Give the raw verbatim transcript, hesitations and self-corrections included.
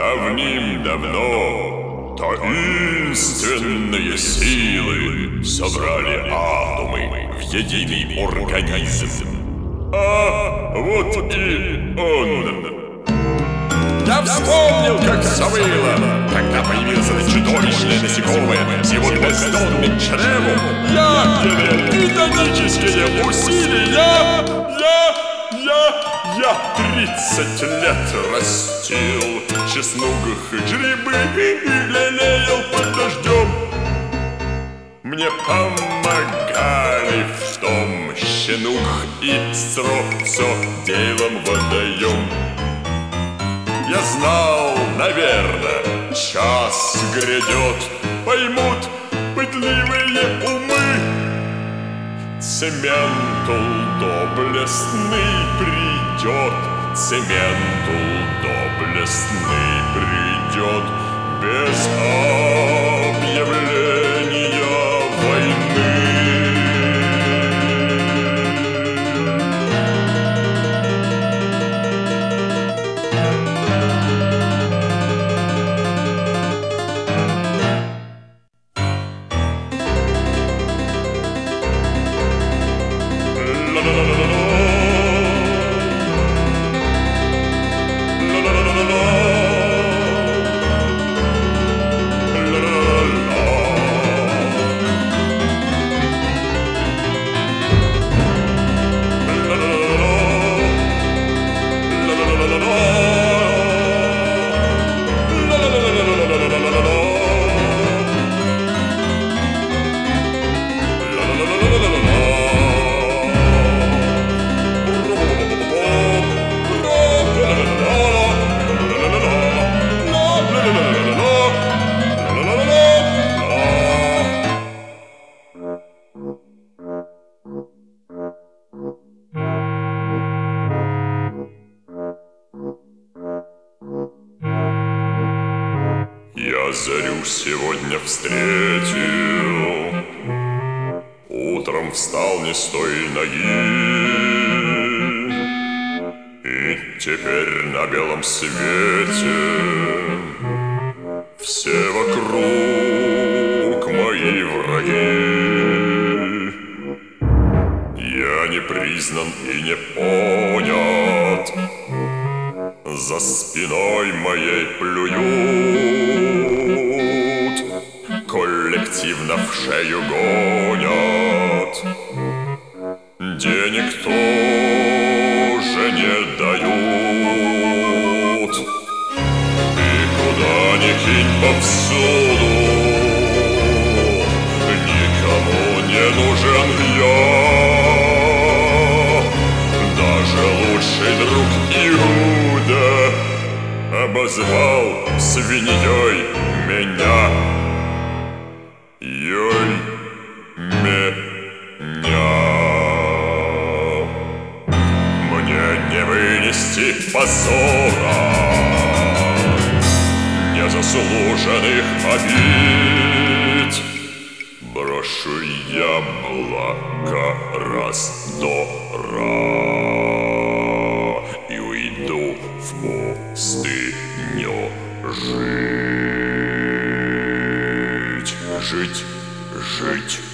Давным-давно таинственные силы собрали атомы в единый организм. А вот и он. Я вспомнил, как все было, когда появился это чудовищное насекомое с его бездонным чревом. Я делал титанические усилия. Я, я, я тридцать лет растил чеснок и грибы и лелеял под дождем. Мне помогали в том щенух и строк, все делом водоем. Я знал, наверное, час грядет, поймут пытливые умы. Цементул доблестный придет, цементул доблестный придет без объявления войны. Я зарю сегодня встретил, утром встал не с той ноги, и теперь на белом свете все вокруг мои враги. Я не признан и не понят, за спиной моей плюют, коллективно в шею гонят, денег тоже не дают. И куда ни кинь повсюду, никому не нужен я, даже лучший друг Иуда обозвал свиньей меня. Ей меня. Мне не вынести позора, незаслуженных обид. Брошу яблоко раздора и уйду в пустыню жить, жить, жить.